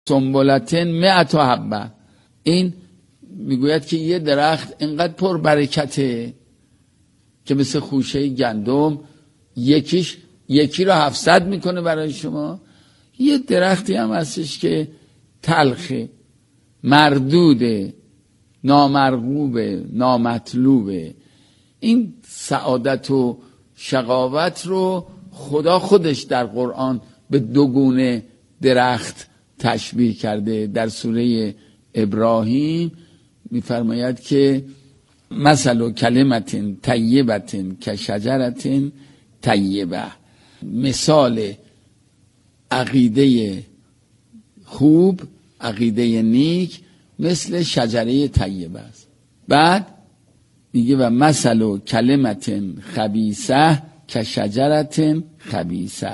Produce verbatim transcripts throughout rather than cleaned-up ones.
سنبلتن مئت حبه. این میگوید که یه درخت اینقدر پر برکته که مثل خوشه گندم یکیش یکی رو هفتصد میکنه برای شما. یه درختی هم هستش که تلخه، مردوده، نامرغوبه، نامطلوبه. این سعادت و شقاوت رو خدا خودش در قرآن به دو گونه درخت تشبیه کرده. در سوره ابراهیم میفرماید که مثل کلمت طیبت کشجرت طیبه، مثال عقیده خوب، عقیده نیک مثل شجره طیبه است. بعد میگه و مثل کلمت خبیثه کشجرت خبیثه،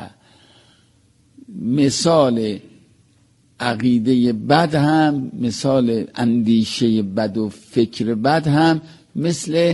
مثال عقیده بد هم، مثال اندیشه بد و فکر بد هم مثل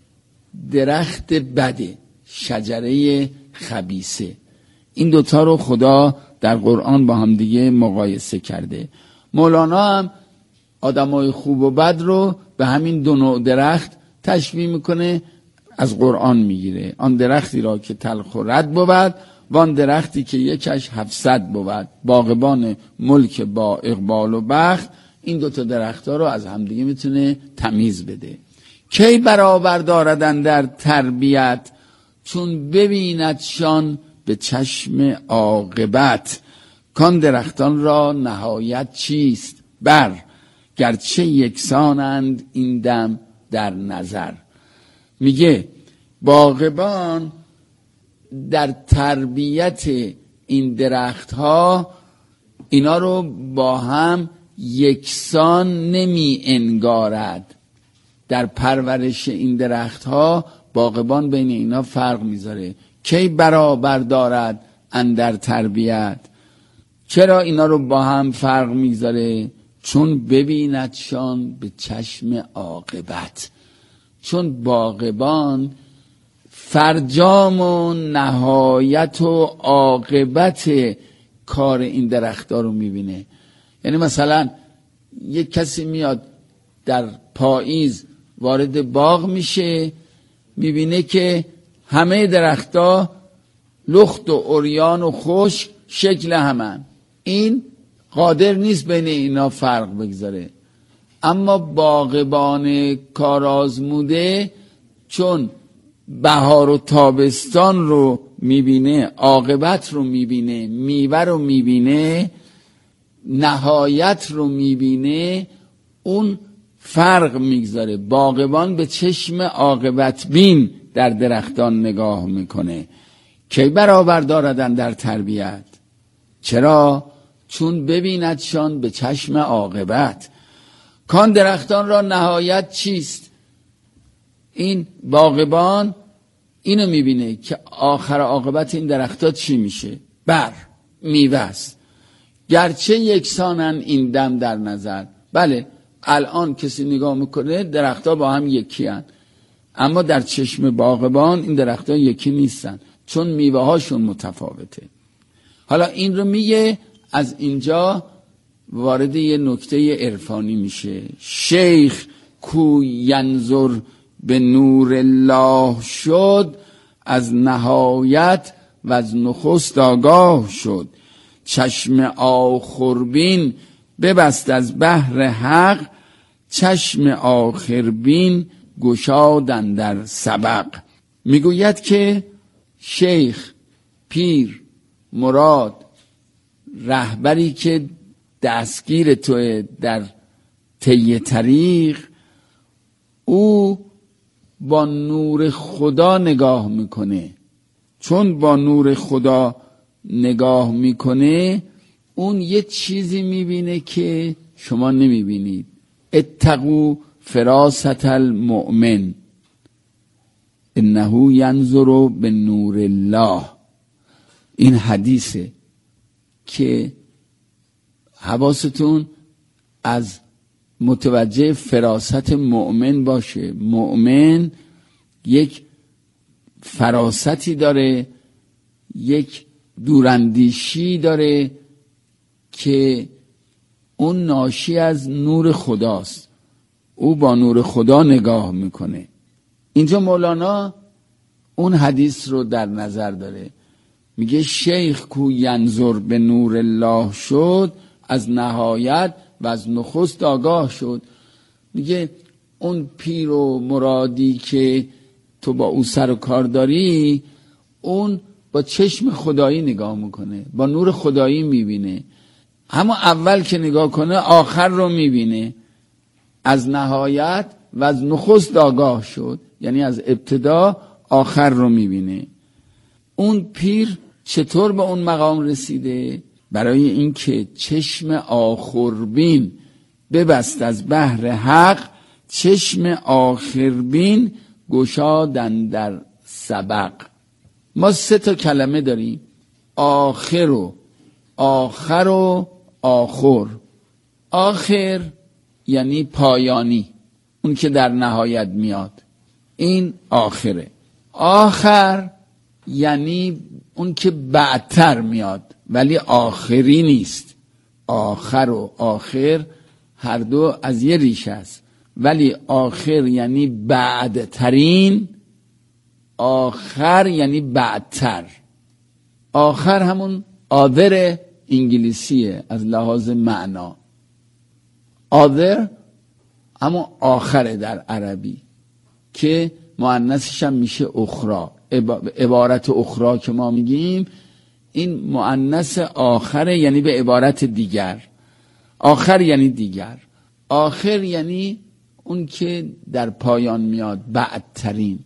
درخت بده، شجره خبیثه. این دوتا رو خدا در قرآن با هم دیگه مقایسه کرده. مولانا هم آدمای خوب و بد رو به همین دو نوع درخت تشبیه میکنه، از قرآن میگیره. آن درختی را که تلخ و رد بود، وان درختی که یکش هفتصد بود. باغبان ملک با اقبال و بخت. این دوتا درخت ها رو از همدیگه میتونه تمیز بده. کی برابر داردن در تربیت، چون ببیندشان به چشم عاقبت. کان درختان را نهایت چیست بر، گرچه یکسانند این دم در نظر. میگه باغبان در تربیت این درخت ها اینا رو با هم یکسان نمی انگارد. در پرورش این درخت ها باغبان بین اینا فرق میذاره. کی برابر دارد اندر تربیت، چرا اینا رو با هم فرق میذاره؟ چون ببیندشان به چشم عاقبت. چون باغبان فرجام و نهایت و عاقبت کار این درخت‌ها رو میبینه. یعنی مثلا یک کسی میاد در پاییز وارد باغ میشه، میبینه که همه درخت‌ها لخت و عریان و خشک شکل همن. این قادر نیست بین اینا فرق بگذاره. اما باغبان کارآزموده چون بهار و تابستان رو میبینه، عاقبت رو میبینه، میوه رو میبینه، نهایت رو میبینه، اون فرق میگذاره. باغبان به چشم عاقبت بین در درختان نگاه میکنه. کی برابر داردن در تربیت، چرا؟ چون ببیندشان به چشم عاقبت. کان درختان را نهایت چیست؟ این باغبان اینو میبینه که آخر عاقبت این درختات چی میشه؟ بر، میوه است. گرچه یکسانن این دم در نظر. بله الان کسی نگاه میکنه درختها با هم یکی هن، اما در چشم باغبان این درختها یکی نیستن، چون میوه هاشون متفاوته. حالا این رو میگه، از اینجا وارد یه نکته عرفانی میشه. شیخ کو ینظر به نور الله شد، از نهایت و از نخست آگاه شد. چشم آخربین ببست از بحر حق، چشم آخربین گشادن در سبق. میگوید که شیخ، پیر، مراد، رهبری که دستگیر توی در طی طریق، او با نور خدا نگاه میکنه. چون با نور خدا نگاه میکنه اون یه چیزی میبینه که شما نمیبینید. اتقوا فراست المؤمن انه ینظر به نور الله. این حدیثه که حواستون از متوجه فراست مؤمن باشه. مؤمن یک فراستی داره، یک دوراندیشی داره که اون ناشی از نور خداست، او با نور خدا نگاه میکنه. اینجا مولانا اون حدیث رو در نظر داره، میگه شیخ کو ینظر به نور الله شد، از نهایت و از نخست آگاه شد. میگه اون پیر و مرادی که تو با او سر و کار داری، اون با چشم خدایی نگاه میکنه، با نور خدایی میبینه. اما اول که نگاه کنه آخر رو میبینه. از نهایت و از نخست آگاه شد، یعنی از ابتدا آخر رو میبینه. اون پیر چطور به اون مقام رسیده؟ برای اینکه چشم آخربین ببست از بحر حق، چشم آخربین گشادن در سبق. ما سه تا کلمه داریم، آخر و آخر و آخر. آخر یعنی پایانی، اون که در نهایت میاد، این آخره. آخر یعنی اون که بعدتر میاد ولی آخری نیست. آخر و آخر هر دو از یه ریشه است، ولی آخر یعنی بعدترین، آخر یعنی بعدتر. آخر همون آذر انگلیسیه از لحاظ معنا. آذر همون آخره در عربی که مؤنثش هم میشه اخرى. عبارت اخرى که ما میگیم این مؤنث آخره، یعنی به عبارت دیگر. آخر یعنی دیگر، آخر یعنی اون که در پایان میاد، بعدترین.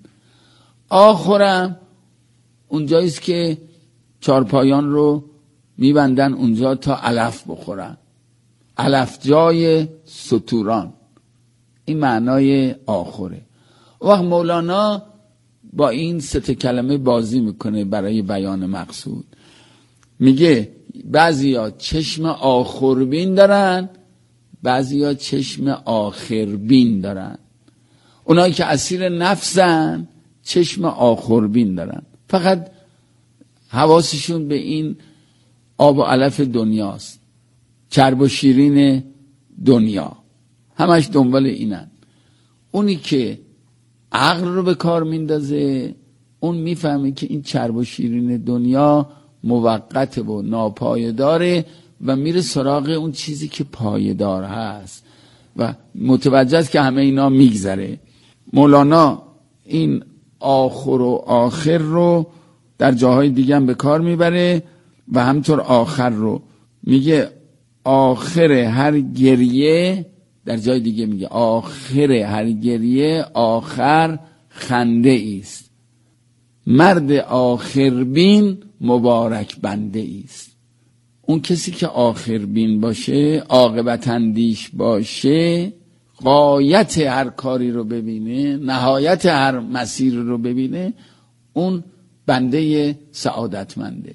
آخرم اونجاییست که چار پایان رو میبندن اونجا تا علف بخورن، علف جای ستوران، این معنای آخره. وقت مولانا با این سه کلمه بازی میکنه برای بیان مقصود. میگه بعضیا چشم آخربین دارن، بعضیا چشم آخربین دارن. اونایی که اسیر نفسن چشم آخربین دارن، فقط حواسشون به این آب و علف دنیاست، چرب و شیرین دنیا، همش دنبال اینن. اونی که عقل رو به کار میندازه اون میفهمه که این چرب و شیرین دنیا موقته و ناپایداره و میره سراغ اون چیزی که پایدار هست و متوجه است که همه اینا میگذره. مولانا این آخر و آخر رو در جاهای دیگه هم به کار میبره و همطور آخر رو میگه آخر هر گریه، در جای دیگه میگه آخر هر گریه آخر خنده است، مرد آخربین مبارک بنده است. اون کسی که آخربین باشه، عاقبت اندیش باشه، غایت هر کاری رو ببینه، نهایت هر مسیر رو ببینه، اون بنده سعادتمنده.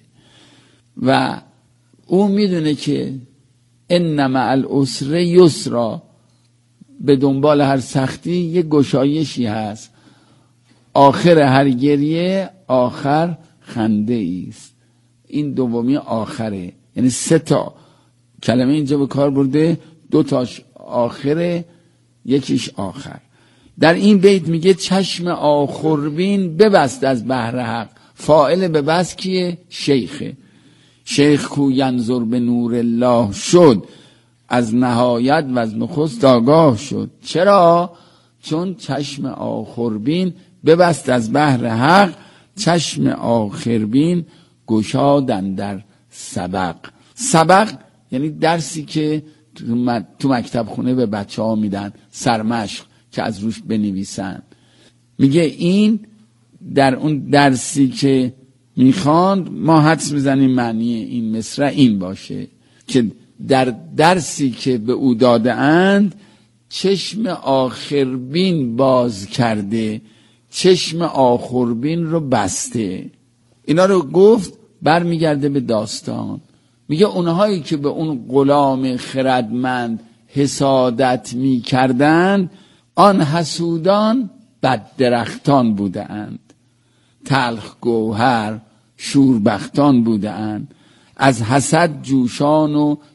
و اون میدونه که ان مع العسر یسرا، به دنبال هر سختی یه گشایشی هست. آخر هر گریه آخر خنده است. این دومی آخره، یعنی سه تا کلمه اینجا به کار برده، دو تاش آخره یکیش آخر. در این بیت میگه چشم آخربین ببست از بحر حق. فاعل ببست کیه؟ شیخه. شیخ کو ینظر به نور الله شد، از نهایت و از نخست آگاه شد. چرا؟ چون چشم آخربین ببست از بحر حق، چشم آخربین گشادن در سبق. سبق یعنی درسی که تو مکتب خونه به بچه ها میدن، سرمشق که از روش بنویسن. میگه این در اون درسی که میخواند ما حدس میزنیم معنی این مصرع این باشه که در درسی که به او داده اند چشم آخربین باز کرده، چشم آخربین رو بسته. اینا رو گفت، برمیگرده به داستان. میگه اونهایی که به اون غلام خردمند حسادت میکردند، آن حسودان بد درختان بوده اند، تلخ گوهر شوربختان بوده اند، از حسد جوشان و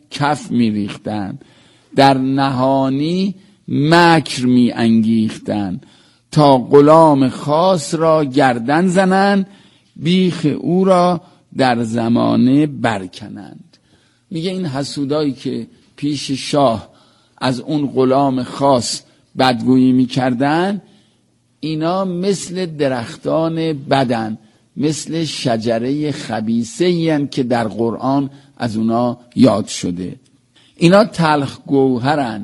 کف میریختند، در نهانی مکر می انگیختند، تا غلام خاص را گردن زنند، بیخ او را در زمانه برکنند. میگه این حسودایی که پیش شاه از اون غلام خاص بدگویی میکردن، اینا مثل درختان بدن، مثل شجره خبیثه این که در قرآن از اونا یاد شده. اینا تلخ گوهرن.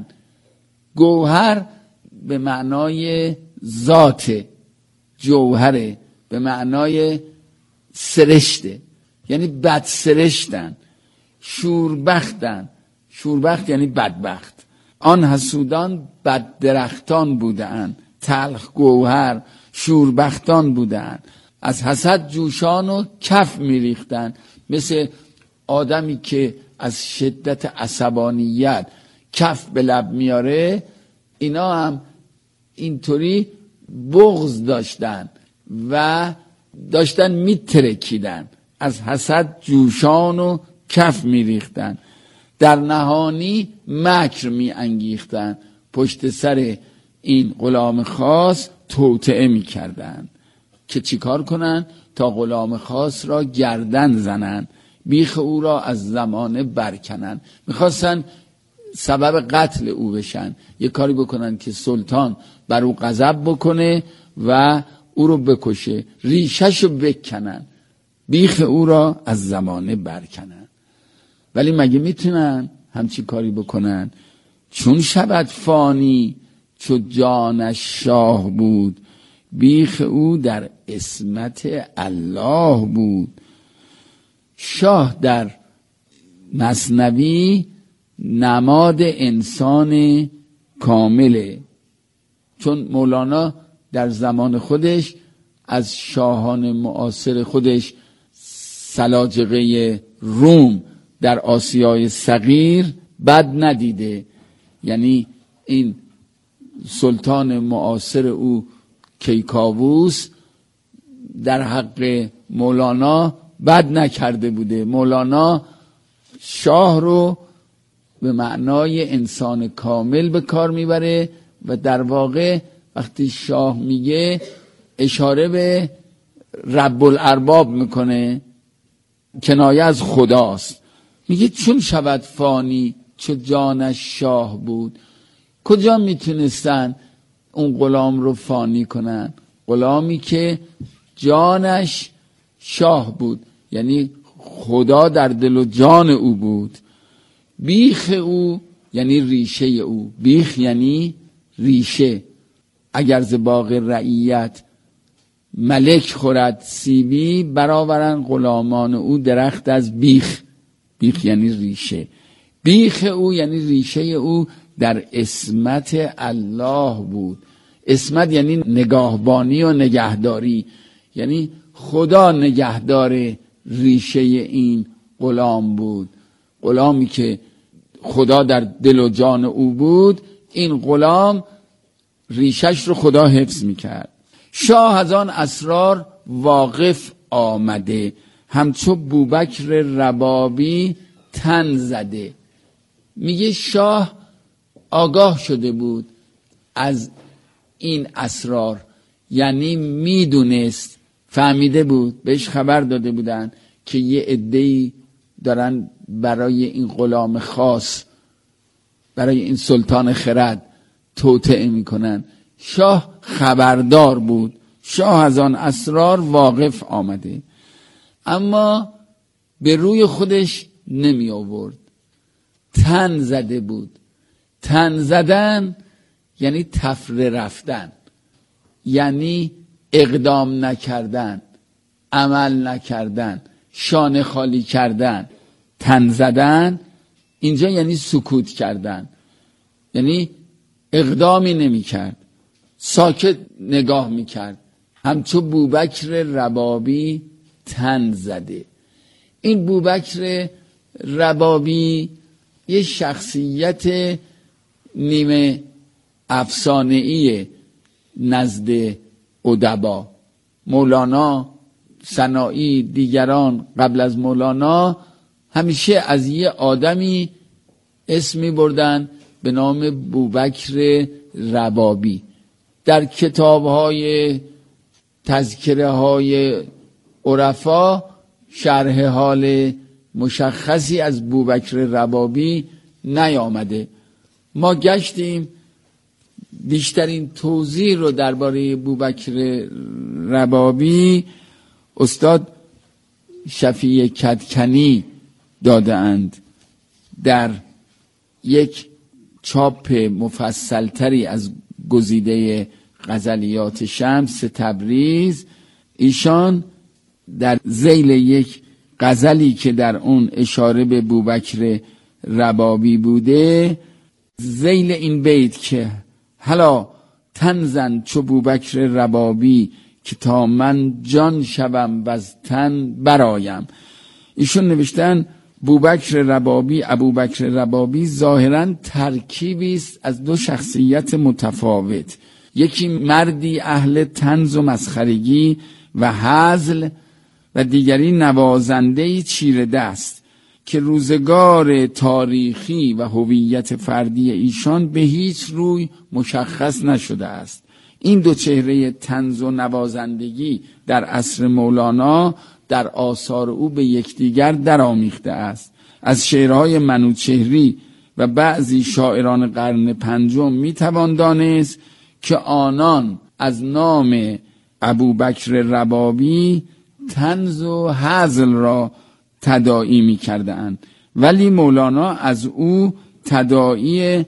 گوهر به معنای ذات، جوهره به معنای سرشته، یعنی بد سرشتن، شوربختن. شوربخت یعنی بدبخت. آن حسودان بد درختان بودند، تلخ گوهر، شوربختان بودند، از حسد جوشان و کف میریختن. مثل آدمی که از شدت عصبانیت کف به لب میاره، اینا هم اینطوری بغض داشتن و داشتن میترکیدن، از حسد جوشان و کف میریختن، در نهانی مکر میانگیختن، پشت سر این غلام خاص توطئه میکردن که چیکار کنن؟ تا غلام خاص را گردن زنن، بیخ او را از زمانه برکنن. میخواستن سبب قتل او بشن، یه کاری بکنن که سلطان بر او غضب بکنه و او رو بکشه، ریشش رو بکنن، بیخ او را از زمانه برکنن. ولی مگه میتونن همچی کاری بکنن؟ چون شود فانی چو جانش شاه بود، بیخ او در عصمت الله بود. شاه در مثنوی نماد انسان کامله، چون مولانا در زمان خودش از شاهان معاصر خودش سلاجقه روم در آسیای صغیر بد ندیده. یعنی این سلطان معاصر او کیکاووس در حق مولانا بد نکرده بوده. مولانا شاه رو به معنای انسان کامل به کار میبره و در واقع وقتی شاه میگه اشاره به رب الارباب میکنه، کنایه از خداست. میگه چون شود فانی چو جانش شاه بود. کجا میتونستن اون غلام رو فانی کنن؟ غلامی که جانش شاه بود، یعنی خدا در دل و جان او بود. بیخ او یعنی ریشه او، بیخ یعنی ریشه. اگر ز باغ رعیت ملک خورد سیبی، برآورن غلامان او درخت از بیخ. بیخ یعنی ریشه. بیخ او یعنی ریشه او در عصمت الله بود. عصمت یعنی نگاهبانی و نگهداری، یعنی خدا نگهدار ریشه این غلام بود. غلامی که خدا در دل و جان او بود، این غلام ریشش رو خدا حفظ میکرد. شاه از آن اسرار واقف آمده، همچو بوبکر ربابی تن زده. میگه شاه آگاه شده بود از این اسرار، یعنی میدونست، فهمیده بود، بهش خبر داده بودن که یه عده‌ای دارن برای این غلام خاص، برای این سلطان خرد توطئه میکنن. شاه خبردار بود، شاه از آن اسرار واقف آمده، اما به روی خودش نمی آورد. تن زده بود. تن زدن یعنی تفره رفتن، یعنی اقدام نکردن، عمل نکردن، شانه خالی کردن. تن زدن اینجا یعنی سکوت کردن، یعنی اقدامی نمی کرد، ساکت نگاه می کرد. همچو بوبکر ربابی تن زده. این بوبکر ربابی یه شخصیت نیمه افسانه‌ای نزد ادبا. مولانا، سنایی، دیگران قبل از مولانا همیشه از یه آدمی اسمی بردن به نام بوبکر ربابی. در کتاب‌های تذکره های عرفا شرح حال مشخصی از بوبکر ربابی نیامده. ما گشتیم بیشترین توضیح رو درباره بوبکر ربابی استاد شفیع کدکنی داده اند در یک چاپ مفصلتری از گزیده غزلیات شمس تبریز. ایشان در ذیل یک غزلی که در اون اشاره به بوبکر ربابی بوده، ذیل این بیت که هلا تنزن چو بوبکر ربابی که تا من جان شوم و از تن برایم. ایشون نوشتن بوبکر ربابی، ابوبکر ربابی ظاهراً ترکیبی است از دو شخصیت متفاوت، یکی مردی اهل طنز و مسخرگی و هزل و دیگری نوازنده‌ای چیره دست که روزگار تاریخی و هویت فردی ایشان به هیچ روی مشخص نشده است. این دو چهره طنز و نوازندگی در عصر مولانا در آثار او به یکدیگر درآمیخته است. از شعرهای منوچهری و بعضی شاعران قرن پنجم میتوان دانست که آنان از نام ابوبکر ربابی طنز و هزل را تداعی می‌کردند، ولی مولانا از او تداعی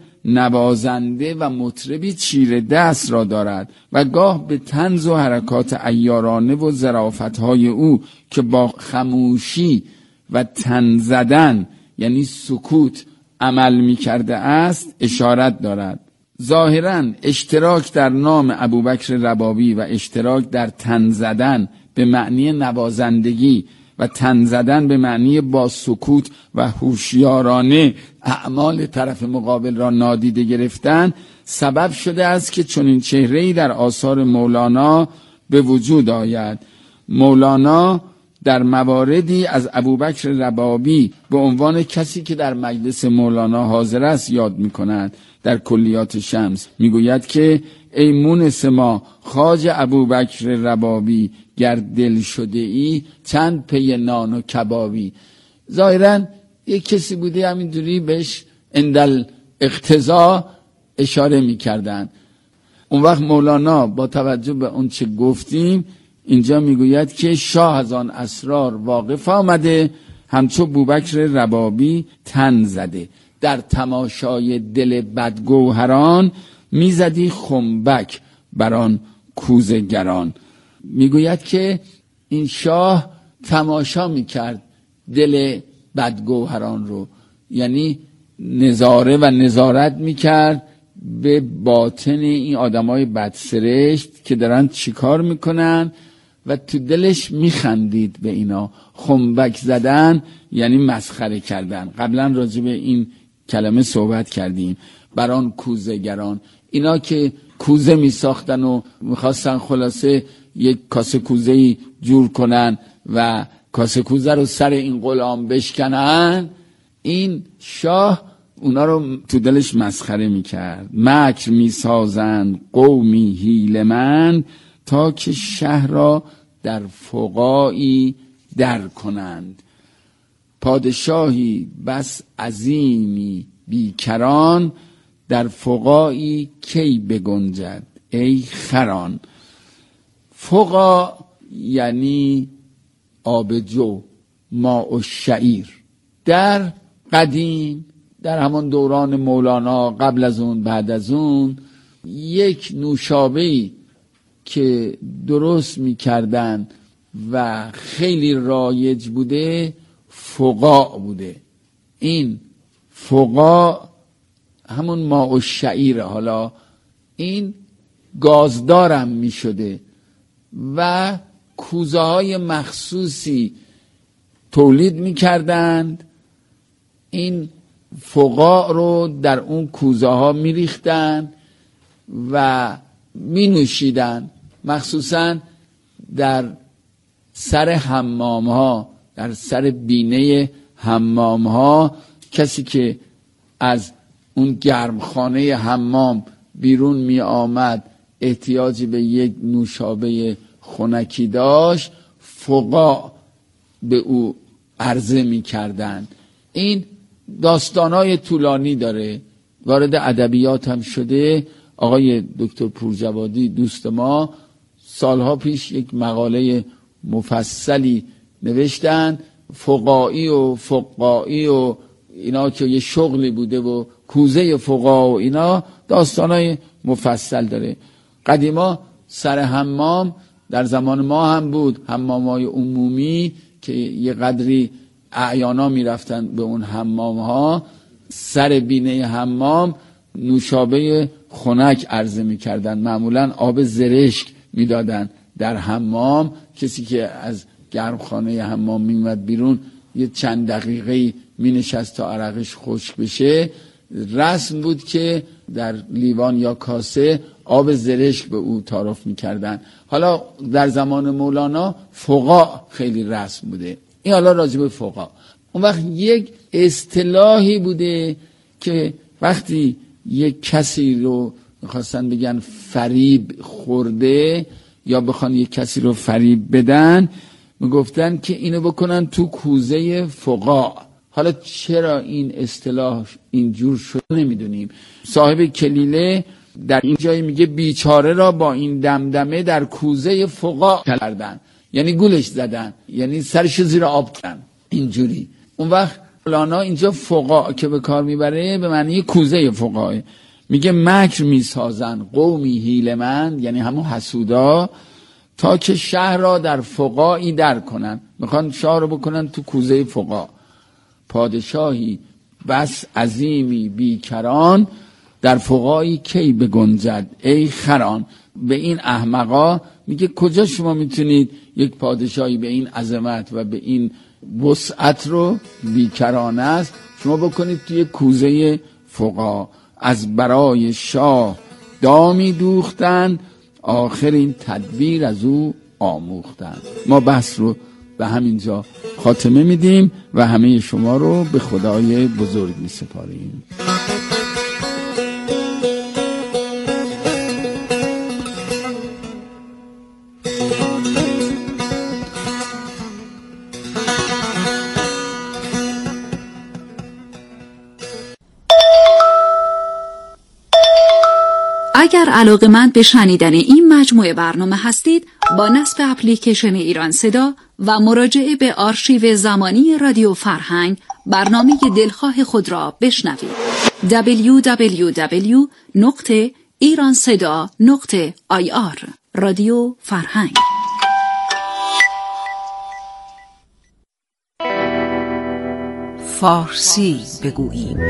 نوازنده و مطربی چیره دست را دارد و گاه به طنز و حرکات عیارانه و ظرافت‌های او که با خموشی و تن زدن یعنی سکوت عمل می‌کرده است اشارت دارد. ظاهراً اشتراک در نام ابوبکر ربابی و اشتراک در تن زدن به معنی نوازندگی و تن زدن به معنی با سکوت و هوشیارانه اعمال طرف مقابل را نادیده گرفتن سبب شده است که چنین چهره‌ای در آثار مولانا به وجود آید. مولانا در مواردی از ابوبکر ربابی به عنوان کسی که در مجلس مولانا حاضر است یاد می‌کند. در کلیات شمس میگوید که ای مونس ما خواجه ابوبکر ربابی گر دل شده ای چند پی نان و کبابی. ظاهراً یک کسی بوده همینجوری بهش اندل اقتضا اشاره میکردن. اون وقت مولانا با توجه به اون چه گفتیم اینجا میگوید که شاه از آن اسرار واقف آمده همچو بوبکر ربابی تن زده، در تماشای دل بدگوهران میزدی خنبک بران کوزه گران. میگوید که این شاه تماشا میکرد دل بدگوهران رو، یعنی نظاره و نظارت میکرد به باطن این آدمای بدسرشت که دارن چیکار میکنن و تو دلش میخندید به اینا. خنبک زدن یعنی مسخره کردن. قبلا راجع به این کلمه صحبت کردیم. بران کوزه گران، اینا که کوزه میساختن و میخواستن خلاصه یک کاسه کوزه‌ای جور کنن و کاسه کوزه رو سر این غلام بشکنن، این شاه اونا رو تو دلش مسخره میکرد. مکر میسازند قومی حیله‌مند تا که شهر را در فقاعی در کنند. پادشاهی بس عظیمی بیکران در فقاعی کی بگنجد ای خران. فقاع یعنی آب جو، ماء الشعیر. در قدیم در همان دوران مولانا، قبل از اون بعد از اون، یک نوشابه‌ای که درست می‌کردن و خیلی رایج بوده فقاع بوده. این فقاع همون ماء الشعیر. حالا این گازدارم می شده و کوزه های مخصوصی تولید می کردند. این فقاع رو در اون کوزه ها می ریختن و می نوشیدن، مخصوصا در سر حمام ها، در سر بینه حمام ها. کسی که از اون گرمخانه حمام بیرون می آمد، احتیاجی به یک نوشابه خنکی داشت، فقها به او عرضه می کردن. این داستانای طولانی داره، وارد ادبیات هم شده. آقای دکتر پورجوادی دوست ما سالها پیش یک مقاله مفصلی نوشتن، فقایی و فقایی و اینا که یه شغلی بوده و کوزه فقها و اینا، داستانای مفصل داره. قدیما سر حمام در زمان ما هم بود، حمامای عمومی که یه قدری اعیانا میرفتن به اون حمام ها، سر بینه حمام نوشابه خنک عرضه میکردن، معمولا آب زرشک میدادن در حمام. کسی که از گرمخانه حمام میومد بیرون یه چند دقیقه می نشست تا عرقش خشک بشه. رسم بود که در لیوان یا کاسه آب زرشک به او تعارف میکردن. حالا در زمان مولانا فقها خیلی رسم بوده. این حالا راجع به فقها. اون وقت یک اصطلاحی بوده که وقتی یک کسی رو میخواستن بگن فریب خورده یا بخوان یک کسی رو فریب بدن، میگفتن که اینو بکنن تو کوزه فقها. حالا چرا این اصطلاح اینجور شد نمیدونیم. صاحب کلیله در این جایی میگه بیچاره را با این دمدمه در کوزه فقها کردن، یعنی گولش زدن، یعنی سرش زیر آب کردن اینجوری. اون وقت مولانا اینجا فقها که به کار میبره به معنی کوزه فقها، میگه مکر میسازن قومی حیله‌مند، یعنی همون حسودا، تا که شهر را در فقهایی در کنن. میخوان شهر رو بکنن تو کوزه فقها. پادشاهی بس عظیمی بیکران، در فقهایی کی بگنجد ای خران. به این احمقا میگه کجا شما میتونید یک پادشاهی به این عظمت و به این وسعت رو، بیکران است، شما بکنید توی کوزه فقها. از برای شاه دامی دوختن، آخرین تدبیر از او آموختن. ما بحث رو به همینجا خاتمه میدیم و همه شما رو به خدای بزرگ میسپاریم. اگر علاقه‌مند به شنیدن این مجموعه برنامه هستید، با نصب اپلیکیشن ایران صدا و مراجعه به آرشیو زمانی رادیو فرهنگ برنامه دلخواه خود را بشنوید. دبلیو دبلیو دبلیو نقطه ایران صدا نقطه آی آر رادیو فرهنگ. فارسی بگوییم.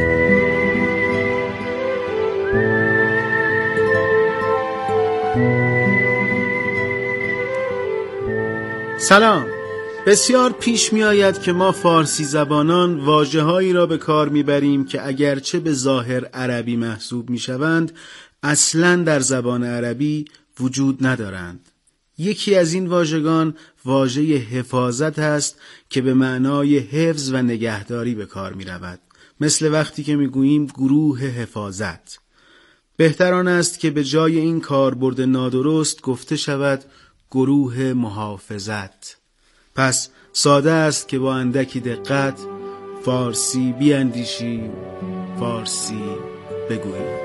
سلام. بسیار پیش می آید که ما فارسی زبانان واژه‌هایی را به کار می بریم که اگرچه به ظاهر عربی محسوب می شوند، اصلاً در زبان عربی وجود ندارند. یکی از این واژگان واژه حفاظت است که به معنای حفظ و نگهداری به کار می رود. مثل وقتی که می گوییم گروه حفاظت. بهتر آن است که به جای این کاربرد نادرست گفته شود گروه محافظت. پس ساده است که با اندکی دقت فارسی بیاندیشیم، فارسی بگوییم.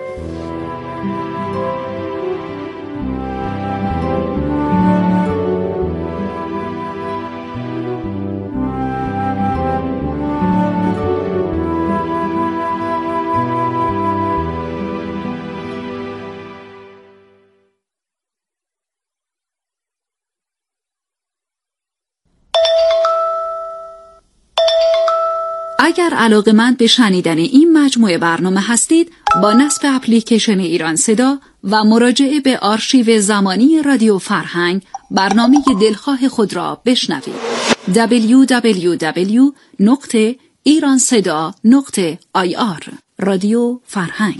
اگر علاقه‌مند به شنیدن این مجموعه برنامه هستید، با نصب اپلیکیشن ایران صدا و مراجعه به آرشیو زمانی رادیو فرهنگ برنامه دلخواه خود را بشنوید. دبلیو دبلیو دبلیو نقطه ایران صدا نقطه آی آر رادیو فرهنگ.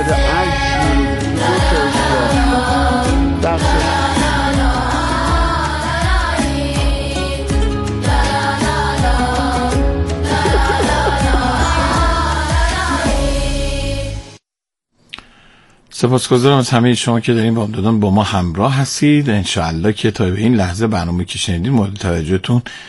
داره عکس می‌ریزه. سپاسگزارم از همه شما که دارین با دادن با ما همراه هستید. انشاءالله که تا به این لحظه برنامه که شنیدین مورد توجهتون